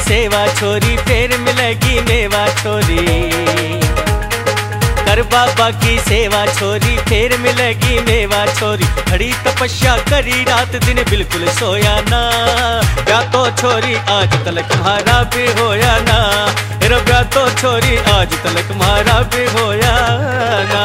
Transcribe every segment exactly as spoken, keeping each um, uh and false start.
सेवा छोरी, फिर मिलेगी मेवा छोरी। कर बाबा की सेवा छोरी, फिर मिलेगी मेवा छोरी। खड़ी तपस्या करी रात दिन बिल्कुल सोया ना, ब्याह तो छोरी आज तलक मारा भी होया ना। मेरा ब्याह तो छोरी आज तलक मारा भी होया ना।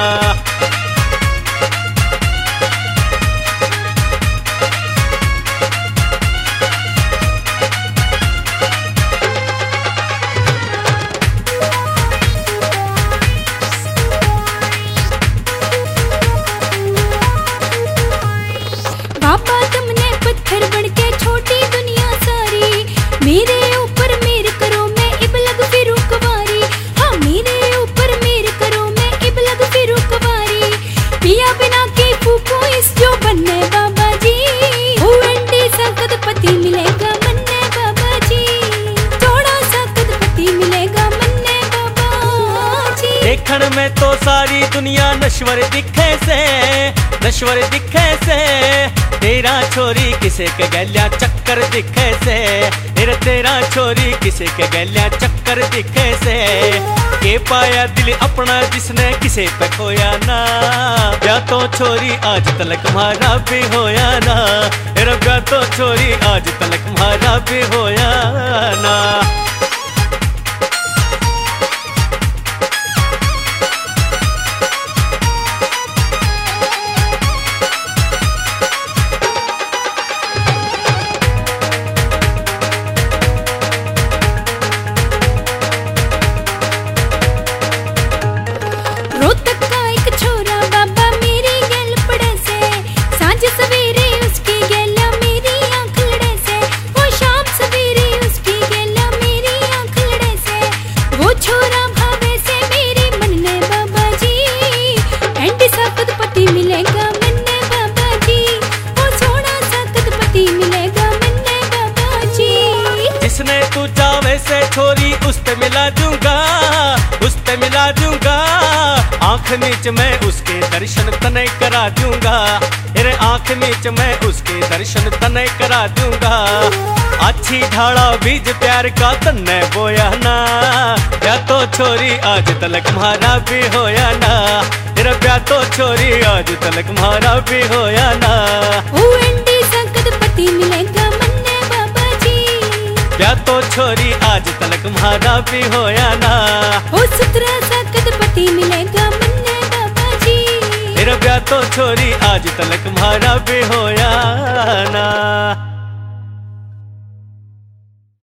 बाबा तुमने पत्थर बनके छोटी दुनिया सारी, मेरे ऊपर मेर करो मैं इब लग फिरूं कुंवारी। हाँ मेरे ऊपर मेर करो मैं इब लग फिरूं कुंवारी। पिया बिना के फूको इस जो बनने बाबा जी, वो अंडे सा कदपति मिलेगा मन्ने बाबा जी। थोड़ा सा कदपति मिलेगा मन्ने बाबा जी। देखण में तो सारी दुनिया नश्वर दिखे से, नश्वर दिखे से। तेरा छोरी किसे के गैल्या चक्कर दिखे से, तेरा तेरा छोरी किसे के गैल्या चक्कर दिखे से। के पाया दिल अपना जिसने किसे पे खोया ना, ब्याह तो छोरी आज तलक मारा भी होया ना। तेरा ब्याह तो छोरी आज तलक मारा भी होया ना। जिसने तू चावे से छोरी उसते मिला दूंगा, उसते मिला दूंगा। आंख नीच मैं उसके दर्शन तने करा दूंगा, तेरे आंख नीच मैं उसके दर्शन तने करा दूंगा। अच्छी ढाड़ा बीज प्यार का तन्ने बोया ना, ब्याह तो छोरी आज तलक मारा भी होया ना। तेरा ब्याह तो छोरी आज तलक मारा भी होया ना। ओ अंडी सा कदपति मिलेगा मन्ने बाबा जी, ब्याह तो छोरी आज तलक मारा भी होया ना। ओ सुतरा सा कदपति मिलेगा मन्ने बाबा जी, तेरा ब्याह तो छोरी आज तलक मारा भी होया ना।